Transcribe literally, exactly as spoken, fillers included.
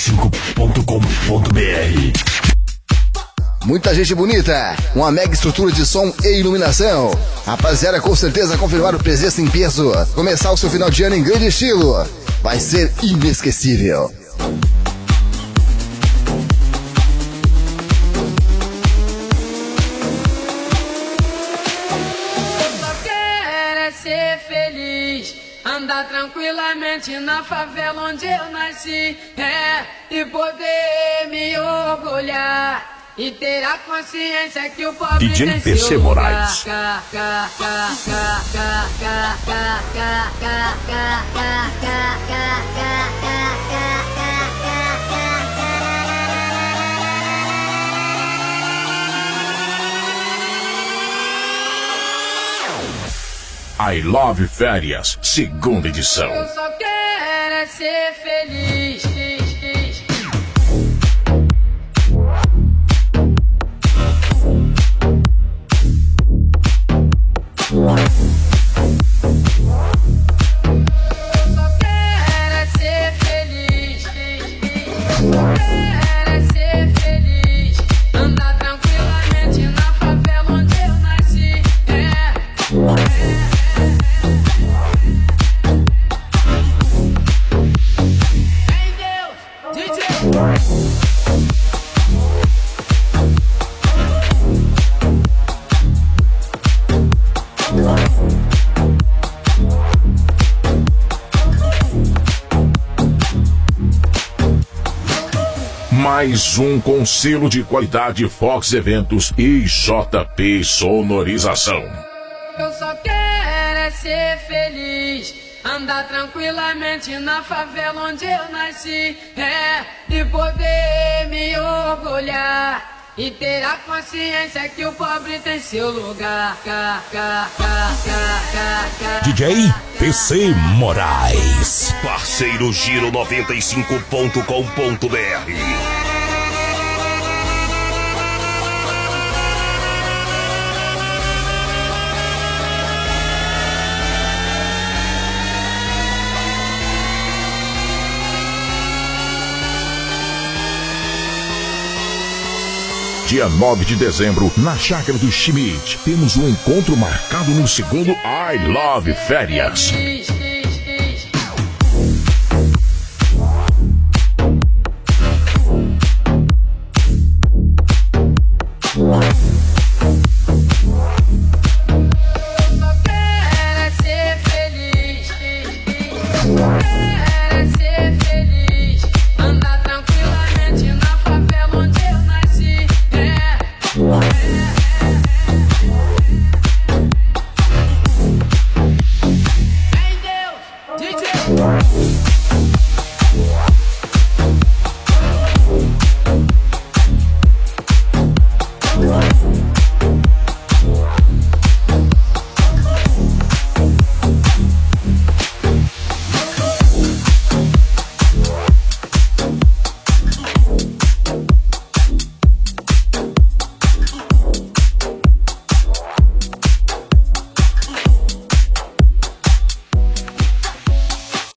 cinco ponto com ponto b r. Muita gente bonita, uma mega estrutura de som e iluminação. Rapaziada, com certeza confirmar o presença em peso. Começar o seu final de ano em grande estilo. Vai ser inesquecível. Ser feliz, andar tranquilamente na favela onde eu nasci, é, e poder me orgulhar e ter a consciência que o pobre D J tem P C seu Moraes. lugar. Ca, ca, ca, ca, ca, ca, ca, ca, ca, ca, ca, ca, ca, ca. I Love Férias, segunda edição. Eu só quero é ser feliz. Mais um com selo de qualidade Fox Eventos e J P Sonorização. Eu só quero é ser feliz, andar tranquilamente na favela onde eu nasci, é, e poder me orgulhar e ter a consciência que o pobre tem seu lugar. Ca, ca, ca, ca, ca, ca, D J P C Moraes. Parceiro Giro noventa e cinco ponto com ponto b r. Dia nove de dezembro, na Chácara do Schmidt, temos um encontro marcado no segundo I Love Férias.